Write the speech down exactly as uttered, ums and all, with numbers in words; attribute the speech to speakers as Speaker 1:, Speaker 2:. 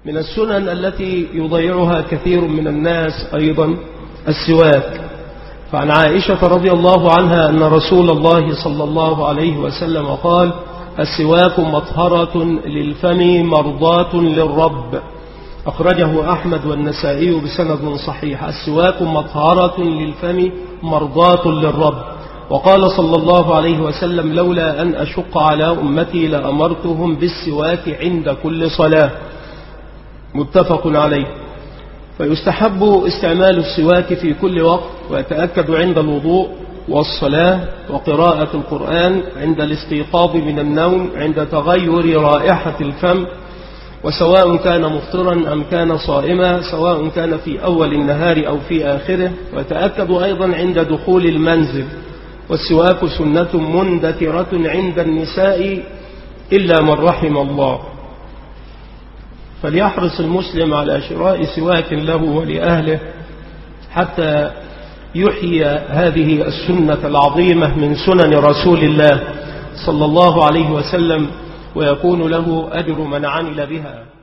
Speaker 1: من السنن التي يضيعها كثير من الناس أيضا السواك. فعن عائشة رضي الله عنها أن رسول الله صلى الله عليه وسلم قال: السواك مطهرة للفم مرضاة للرب. أخرجه أحمد والنسائي بسند صحيح. السواك مطهرة للفم مرضاة للرب. وقال صلى الله عليه وسلم: لولا أن أشق على أمتي لأمرتهم بالسواك عند كل صلاة. متفق عليه. فيستحب استعمال السواك في كل وقت، ويتأكد عند الوضوء والصلاة وقراءة القرآن، عند الاستيقاظ من النوم، عند تغير رائحة الفم، وسواء كان مفطرا أم كان صائما، سواء كان في أول النهار أو في آخره. ويتأكد أيضا عند دخول المنزل. والسواك سنة مندثرة عند النساء إلا من رحم الله. فليحرص المسلم على شراء سواك له ولأهله حتى يحيي هذه السنة العظيمة من سنن رسول الله صلى الله عليه وسلم، ويكون له أجر من عمل بها.